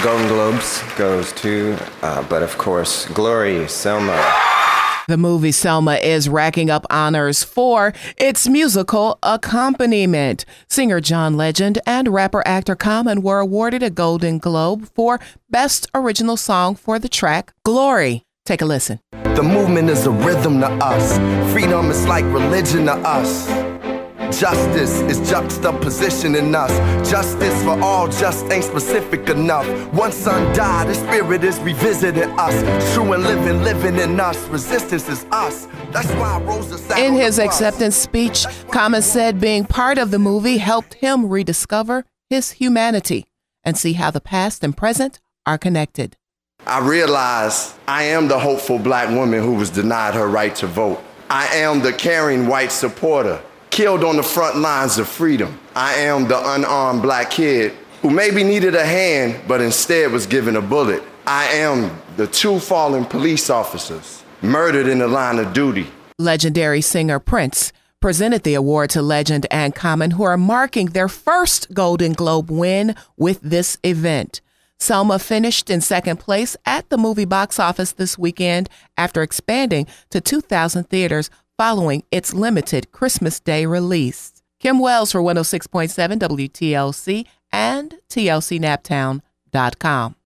Golden Globes goes to, but of course, Glory, Selma. The movie Selma is racking up honors for its musical accompaniment. Singer John Legend and rapper-actor Common were awarded a Golden Globe for Best Original Song for the track Glory. Take a listen. The movement is a rhythm to us. Freedom is like religion to us. Justice is juxtaposition in us. Justice for all just ain't specific enough. One son died, the spirit is revisiting us. True and living in us. Resistance is us. That's why Rosa sat In on his the bus. acceptance speech, Common said being part of the movie helped him rediscover his humanity and see how the past and present are connected. I realize I am the hopeful black woman who was denied her right to vote. I am the caring white supporter killed on the front lines of freedom. I am the unarmed black kid who maybe needed a hand, but instead was given a bullet. I am the two fallen police officers murdered in the line of duty. Legendary singer Prince presented the award to Legend and Common, who are marking their first Golden Globe win with this event. Selma finished in second place at the movie box office this weekend after expanding to 2,000 theaters following its limited Christmas Day release. Kim Wells for 106.7 WTLC and TLCNaptown.com.